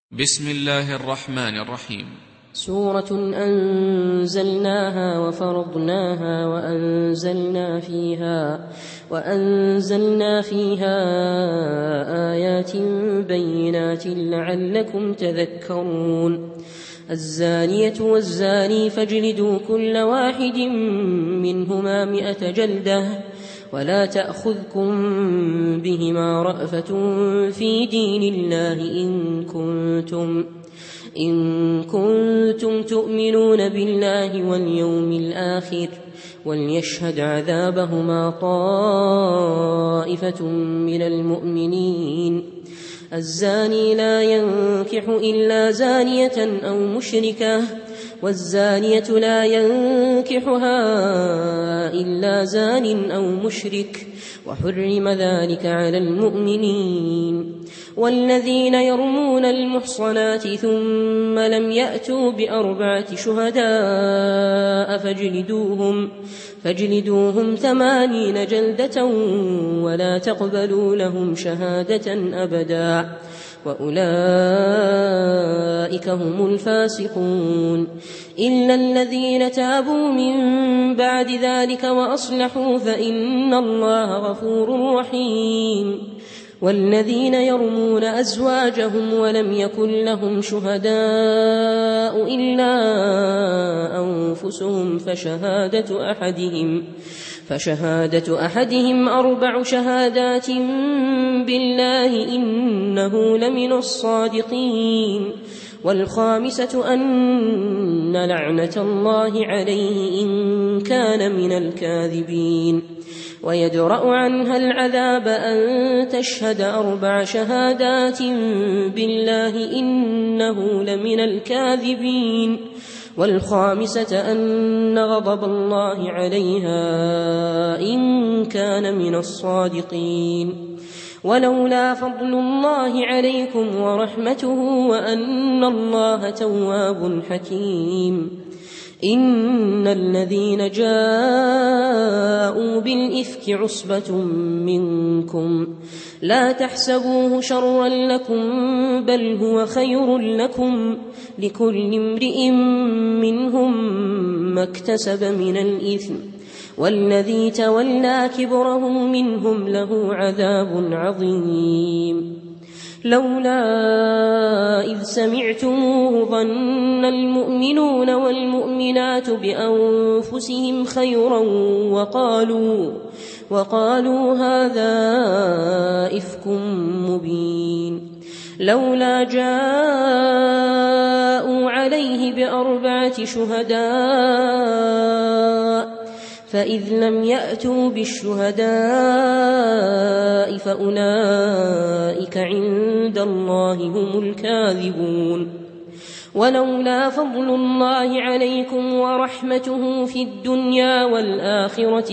بسم الله الرحمن الرحيم. سورة أنزلناها وفرضناها وأنزلنا فيها آيات بينات لعلكم تذكرون. الزانية والزاني فاجلدوا كل واحد منهما 100 جلدة ولا تأخذكم بهما رأفة في دين الله إن كنتم تؤمنون بالله واليوم الآخر وليشهد عذابهما طائفة من المؤمنين. الزاني لا ينكح إلا زانية أو مشركة والزانية لا ينكحها إلا زان أو مشرك وحرم ذلك على المؤمنين. والذين يرمون المحصنات ثم لم يأتوا ب4 شهداء فاجلدوهم 80 جلدة ولا تقبلوا لهم شهادة أبدا وأولئك هم الفاسقون. إلا الذين تابوا من بعد ذلك وأصلحوا فإن الله غفور رحيم. والذين يرمون أزواجهم ولم يكن لهم شهداء إلا أنفسهم فشهادة أحدهم 4 شهادات بالله إنه لمن الصادقين. والخامسة أن لعنة الله عليه إن كان من الكاذبين. ويدرأ عنها العذاب أن تشهد 4 شهادات بالله إنه لمن الكاذبين. والخامسة أن غضب الله عليها إن كان من الصادقين. ولولا فضل الله عليكم ورحمته وأن الله تواب حكيم. إن الذين جاءوا بالإفك عصبة منكم لا تحسبوه شرا لكم بل هو خير لكم لكل امرئ منهم ما اكتسب من الإثم والذي تولى كبره منهم له عذاب عظيم. لولا إذ سمعتموه ظن المؤمنون والمؤمنات بأنفسهم خيرا وقالوا هذا إفك مبين. لولا جاءوا عليه ب4 شهداء فإذ لم يأتوا بالشهداء فأولئك عند الله هم الكاذبون. ولولا فضل الله عليكم ورحمته في الدنيا والآخرة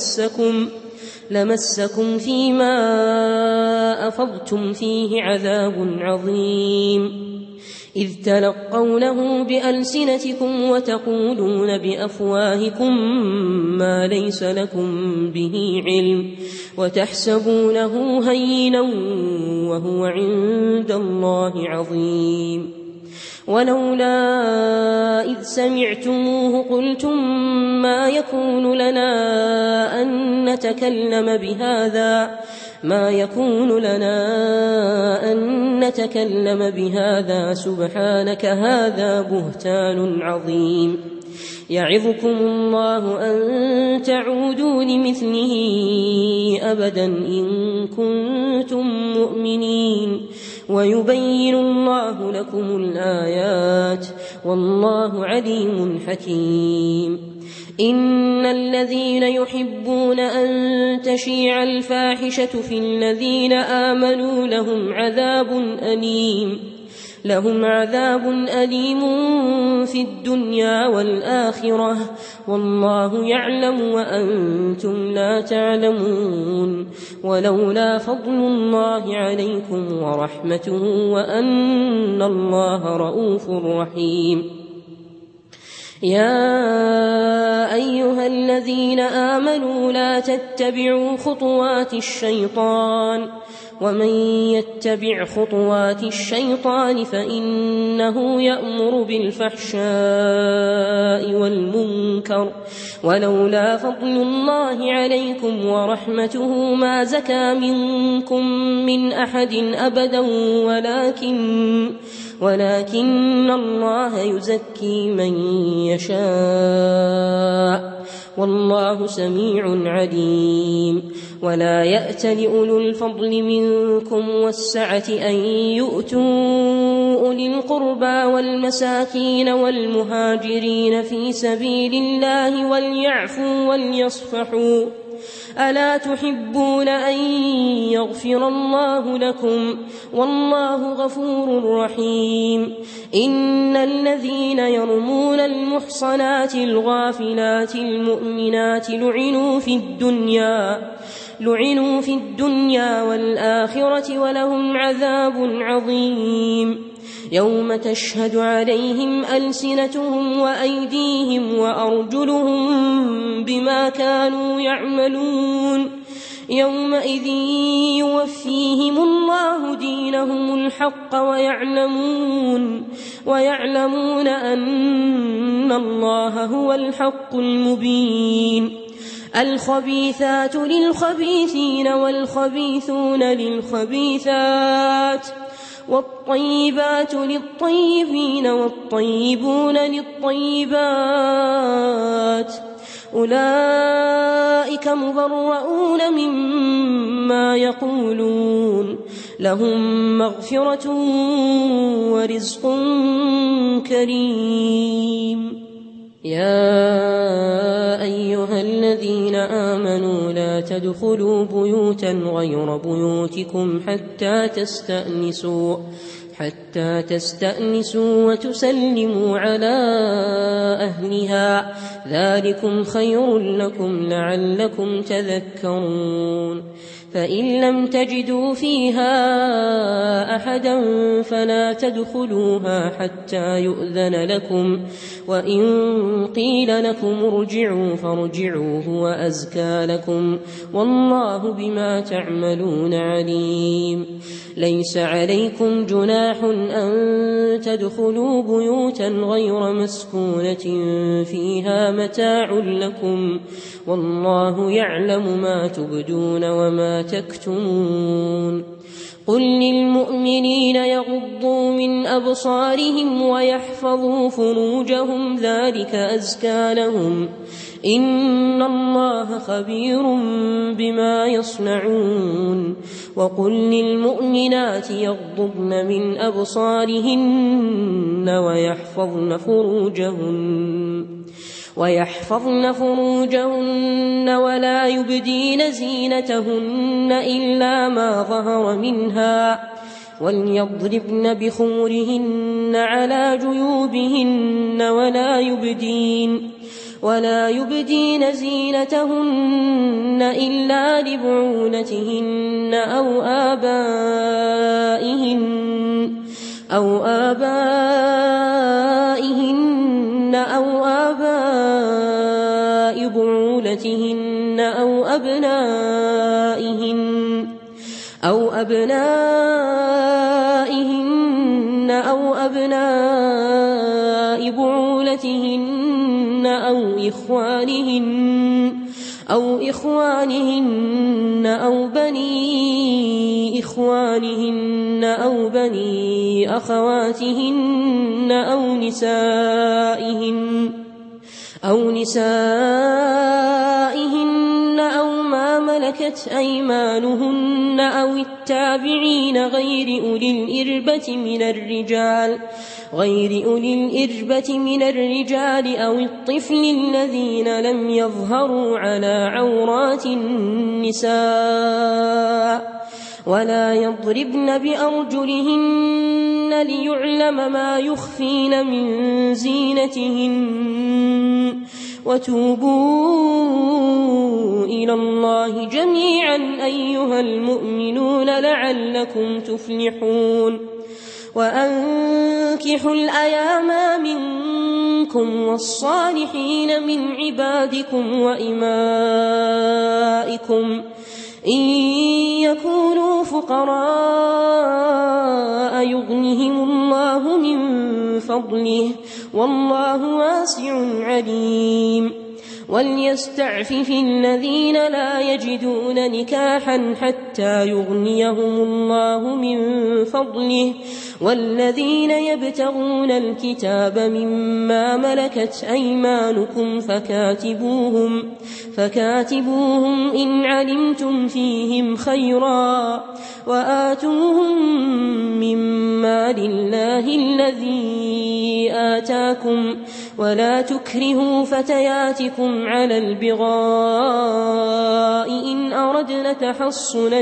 لمسكم فيما أفضتم فيه عذاب عظيم. إذ تلقونه بألسنتكم وتقولون بأفواهكم ما ليس لكم به علم وتحسبونه هينا وهو عند الله عظيم. ولولا إذ سمعتموه قلتم ما يكون لنا أن نتكلم بهذا سبحانك هذا بهتان عظيم. يعظكم الله أن تعودوا لمثله أبدا إن كنتم مؤمنين ويبين الله لكم الآيات والله عليم حكيم. إن الذين يحبون أن تشيع الفاحشة في الذين آمنوا لهم عذاب أليم في الدنيا والآخرة والله يعلم وأنتم لا تعلمون. ولولا فضل الله عليكم ورحمته وأن الله رؤوف رحيم. يا أيها الذين آمنوا لا تتبعوا خطوات الشيطان ومن يتبع خطوات الشيطان فإنه يأمر بالفحشاء والمنكر ولولا فضل الله عليكم ورحمته ما زكى منكم من أحد أبدا ولكن الله يزكي من يشاء والله سميع عليم. ولا يأت لأولو الفضل منكم والسعة أن يؤتوا أولي القربى والمساكين والمهاجرين في سبيل الله وليعفوا وليصفحوا ألا تحبون أن يغفر الله لكم والله غفور رحيم. إن الذين يرمون المحصنات الغافلات المؤمنات لعنوا في الدنيا والآخرة ولهم عذاب عظيم. يوم تشهد عليهم ألسنتهم وأيديهم وأرجلهم بما كانوا يعملون يومئذ يوفيهم الله دينهم الحق ويعلمون أن الله هو الحق المبين. الخبيثات للخبيثين والخبيثون للخبيثات والطيبات للطيبين والطيبون للطيبات أولئك مبرؤون مما يقولون لهم مغفرة ورزق كريم. يا أيها الذين آمنوا لا تدخلوا بيوتا غير بيوتكم حتى تستأنسوا وتسلموا على أهلها ذلكم خير لكم لعلكم تذكرون. فإن لم تجدوا فيها أحدا فلا تدخلوها حتى يؤذن لكم وإن قيل لكم ارجعوا فارجعوا هو أزكى لكم والله بما تعملون عليم. ليس عليكم جناح أن تدخلوا بيوتا غير مسكونة فيها متاع لكم والله يعلم ما تبدون وما تكتمون. قل للمؤمنين يغضوا من أبصارهم ويحفظوا فروجهم ذلك أزكى لهم إن الله خبير بما يصنعون. وقل للمؤمنات يغضضن من أبصارهن ويحفظن فروجهن ولا يبدين زينتهن إلا ما ظهر منها وليضربن بخمرهن على جيوبهن ولا يبدين زينتهن إلا لبعولتهن أو آباء بعولتهن أو أبناء بعولتهن أو إخوانهن أو بني إخوانهن أو بني أخواتهن أو نسائهن أو ما ملكت أيمانهن أو التابعين غير أولي الإربة من الرجال أو الطفل الذين لم يظهروا على عورات النساء ولا يضربن بأرجلهن ليعلم ما يخفين من زينتهن وتوبوا إلى الله جميعا أيها المؤمنون لعلكم تفلحون. وأنكحوا الأيام منكم والصالحين من عبادكم وإمائكم إن يكونوا فقراء يغنهم الله من فضله والله واسع عليم وليستعفف الذين لا يجدون نكاحا حتى يغنيهم الله من فضله والذين يبتغون الكتاب مما ملكت أيمانكم فكاتبوهم إن علمتم فيهم خيرا وآتوهم مما لله الذي آتاكم ولا تكرهوا فتياتكم على البغاء إن أردنا تحصنا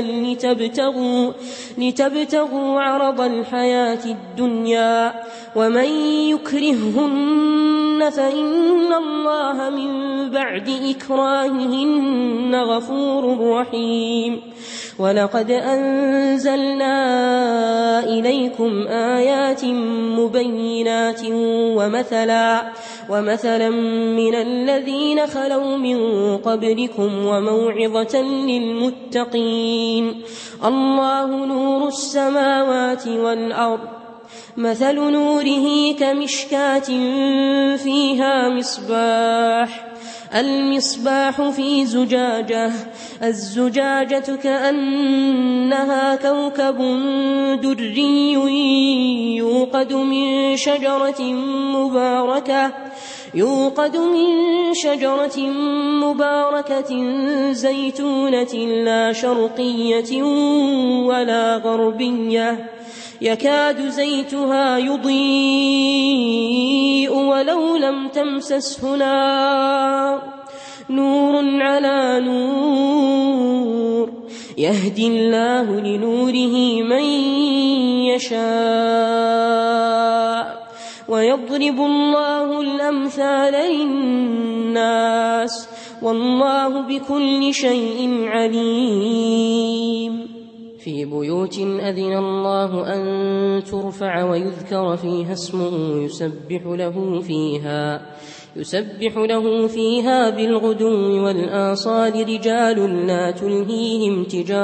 لتبتغوا عرض الحياة الدنيا ومن يكرههن فإن الله من بعد إكراههن غفور رحيم ولقد أنزلنا إليكم آيات مبينات ومثلا من الذين خلوا من قبلكم وموعظة للمتقين الله نور السماوات والأرض مثل نوره كمشكاة فيها المصباح في زجاجة الزجاجة كأنها كوكب دري يوقد من شجرة مباركة زيتونة لا شرقية ولا غربية يكاد زيتها يضيء ولو لم تمسسه نور على نور يهدي الله لنوره من يشاء ويضرب الله الأمثال للناس والله بكل شيء عليم في بيوت أذن الله أن ترفع ويذكر فيها اسمه يسبح له فيها بالغدو والآصال رجال لا تلهيهم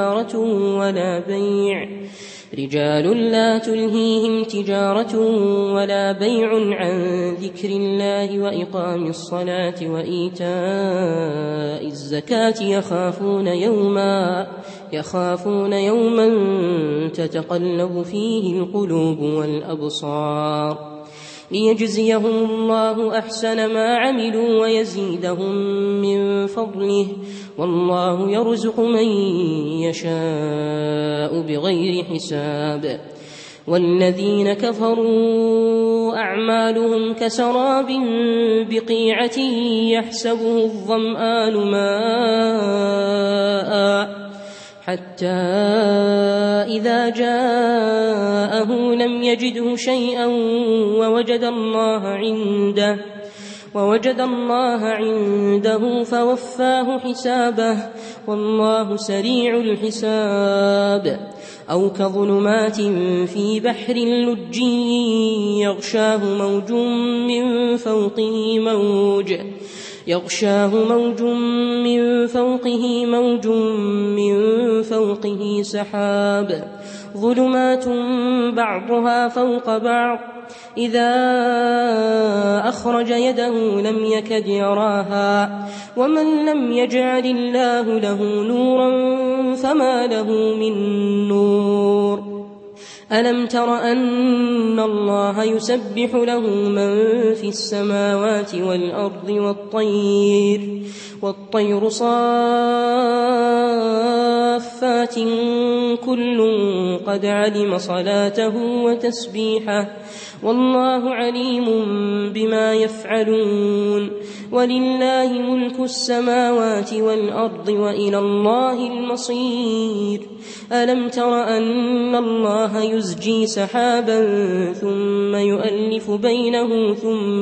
تجارة ولا بيع عن ذكر الله وإقام الصلاة وإيتاء الزكاة يخافون يوما تتقلب فيه القلوب والأبصار ليجزيهم الله أحسن ما عملوا ويزيدهم من فضله والله يرزق من يشاء بغير حساب والذين كفروا أعمالهم كسراب بقيعة يحسبه الظمآن ماء حتى إذا جاءه لم يجده شيئا ووجد الله عنده فوفاه حسابه والله سريع الحساب أو كظلمات في بحر لجي يغشاه موج من فوقه سحاب ظلمات بعضها فوق بعض إذا أخرج يده لم يكد يراها ومن لم يجعل الله له نورا فما له من نور ألم تر أن الله يسبح له من في السماوات والأرض والطير صافات كل قد علم صلاته وتسبيحه والله عليم بما يفعلون ولله ملك السماوات والأرض وإلى الله المصير ألم تر أن الله يزجي سحابا ثم يؤلف بينه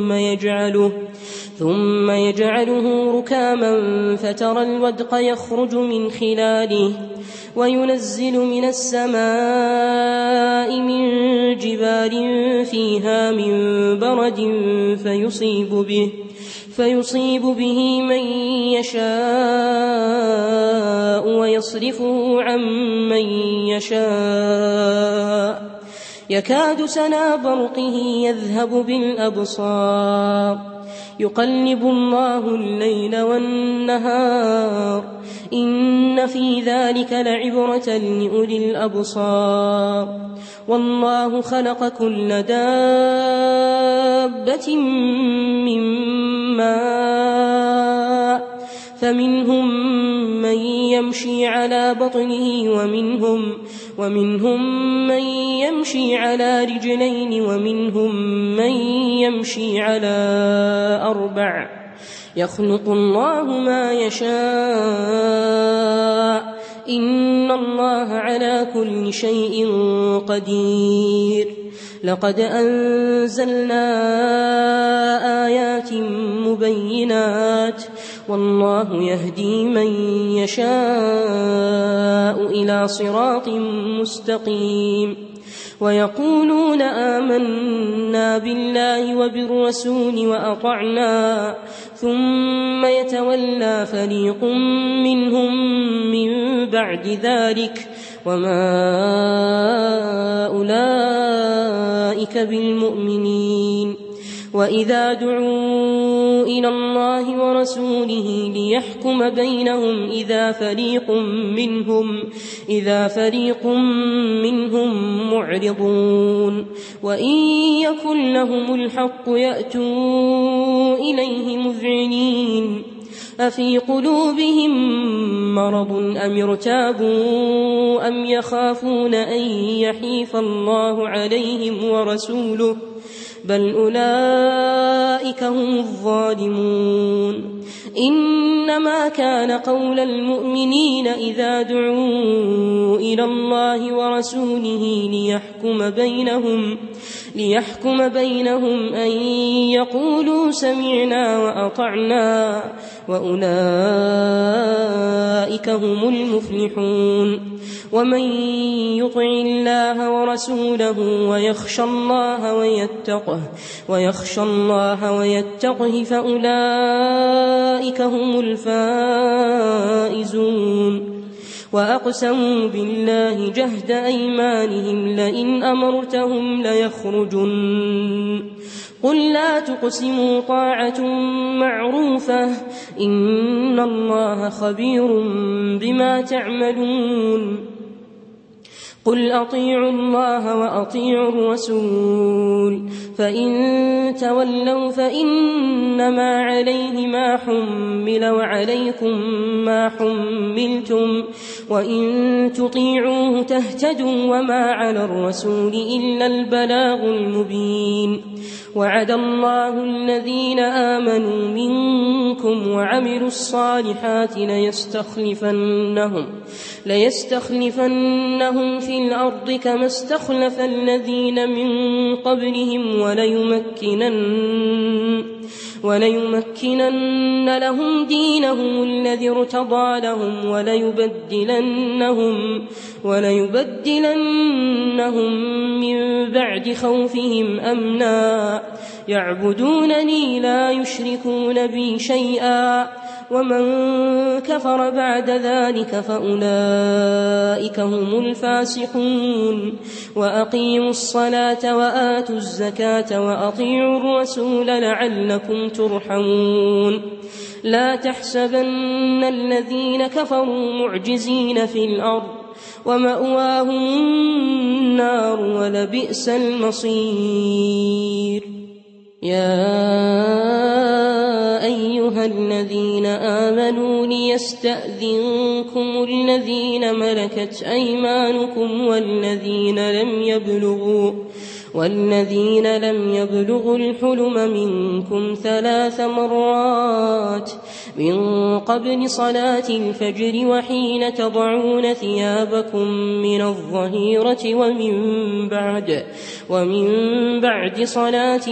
ثم يجعله ركاما فترى الودق يخرج من خلاله وينزل من السماء من جبال فيها من برد فيصيب به من يشاء ويصرفه عن من يشاء يكاد سنا برقه يذهب بالأبصار يقلب الله الليل والنهار إن في ذلك لعبرة لأولي الأبصار والله خلق كل دابة من ماء فمنهم من يمشي على بطنه ومنهم من يمشي على رجلين ومنهم من يمشي على 4 يخلق الله ما يشاء إن الله على كل شيء قدير لقد أنزلنا آيات مبينات والله يهدي من يشاء إلى صراط مستقيم ويقولون آمنا بالله وبالرسول وأطعنا ثم يتولى فريق منهم من بعد ذلك وما أولئك بالمؤمنين وإذا دعوا إلى الله ورسوله ليحكم بينهم إذا فريق منهم معرضون وإن يكن لهم الحق يأتوا إليه مذعنين أفي قلوبهم مرض أم ارتابوا أم يخافون أن يحيف الله عليهم ورسوله بل أولئك هم الظالمون إنما كان قول المؤمنين إذا دعوا إلى الله ورسوله ليحكم بينهم أن يقولوا سمعنا وأطعنا وأولئك هم المفلحون ومن يطع الله ورسوله ويخشى الله ويتقه فأولئك هم الفائزون وأقسموا بالله جهد أيمانهم لئن أمرتهم ليخرجن قل لا تقسموا طاعة معروفة إن الله خبير بما تعملون قل أطيعوا الله وأطيعوا الرسول فإن تولوا فإنما عليه ما حمل وعليكم ما حملتم وإن تطيعوه تهتدوا وما على الرسول إلا البلاغ المبين وعد الله الذين آمنوا منكم وعملوا الصالحات ليستخلفنهم في الأرض كما استخلف الذين من قبلهم وليمكنن لهم دينهم الذي ارتضى لهم وليبدلنهم من بعد خوفهم أمنا يعبدونني لا يشركون بي شيئا ومن كفر بعد ذلك فأولئك هم الفاسقون وأقيموا الصلاة وآتوا الزكاة وأطيعوا الرسول لعلكم ترحمون لا تحسبن الذين كفروا معجزين في الأرض ومأواهم النار ولبئس المصير يا أيها الذين آمنوا ليستأذنكم الذين ملكت أيمانكم والذين لم يبلغوا الحلم منكم 3 مرات من قبل صلاة الفجر وحين تضعون ثيابكم من الظهيرة ومن بعد صلاة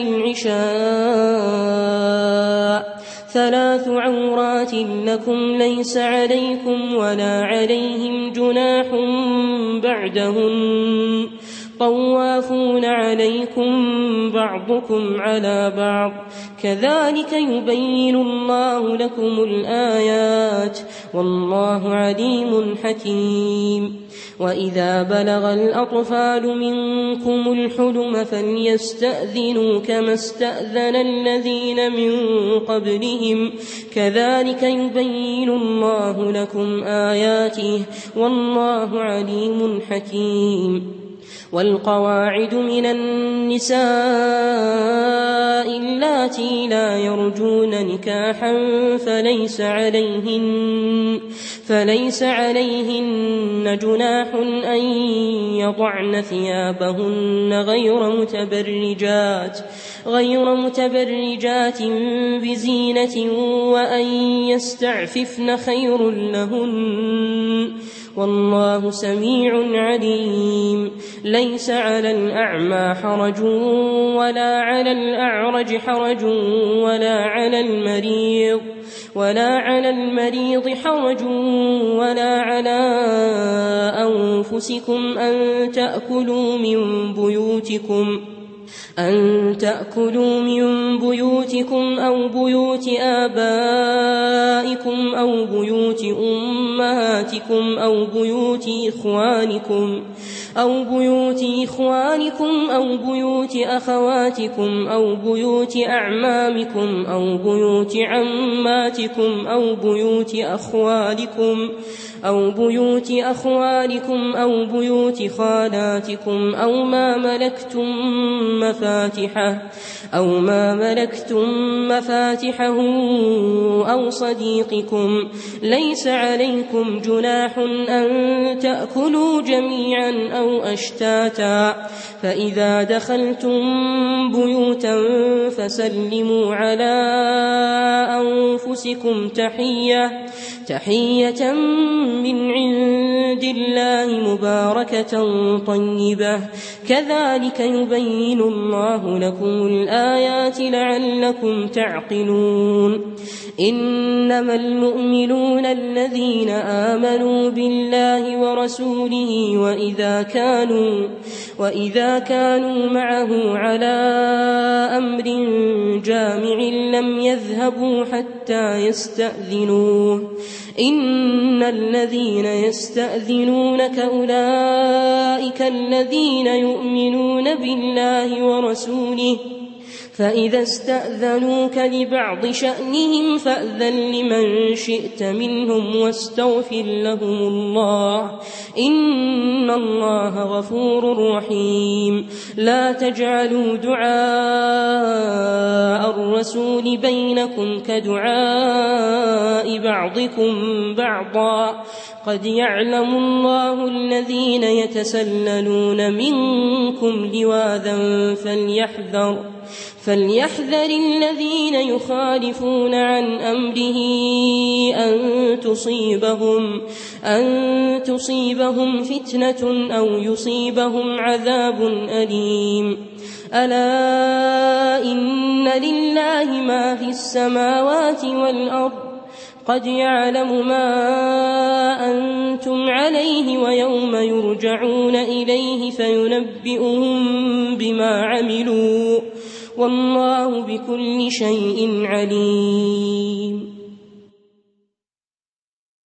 العشاء 3 عورات لكم ليس عليكم ولا عليهم جناح بعدهن طوافون عليكم بعضكم على بعض كذلك يبين الله لكم الآيات والله عليم حكيم وإذا بلغ الأطفال منكم الحلم فليستأذنوا كما استأذن الذين من قبلهم كذلك يبين الله لكم آياته والله عليم حكيم والقواعد من النساء اللاتي لا يرجون نكاحا فليس عليهن جناح أن يضعن ثيابهن غير متبرجات بزينة وأن يستعففن خير لهن والله سميع عليم ليس على الأعمى حرج ولا على الأعرج حرج ولا على المريض حرج ولا على أنفسكم أن تأكلوا من بيوتكم أو بيوت آبائكم أو بيوت أمهاتكم أو بيوت إخوانكم أو بيوت أخواتكم أو بيوت أعمامكم أو بيوت عماتكم أو بيوت أخوالكم أو بيوت خالاتكم أو ما ملكتم مفاتحه أو صديقكم ليس عليكم جناح أن تأكلوا جميعا أو أشتاتا فإذا دخلتم بيوتا فسلموا على أنفسكم تحية من عند الله مباركة طيبة كذلك يبين الله لكم الآيات لعلكم تعقلون إنما المؤمنون الذين آمنوا بالله ورسوله وإذا كانوا معه على أمر جامع لم يذهبوا حتى يستأذنوه إن الذين يستأذنونك أولئك الذين يؤمنون بالله ورسوله فإذا استأذنوك لبعض شأنهم فأذن لمن شئت منهم واستغفر لهم الله إن الله غفور رحيم لا تجعلوا دعاء الرسول بينكم كدعاء بعضكم بعضا قد يعلم الله الذين يتسللون منكم لواذا فليحذر الذين يخالفون عن أمره أن تصيبهم فتنة أو يصيبهم عذاب أليم ألا إن لله ما في السماوات والأرض قد يعلم ما أنتم عليه ويوم يرجعون إليه فينبئهم بما عملوا والله بكل شيء عليم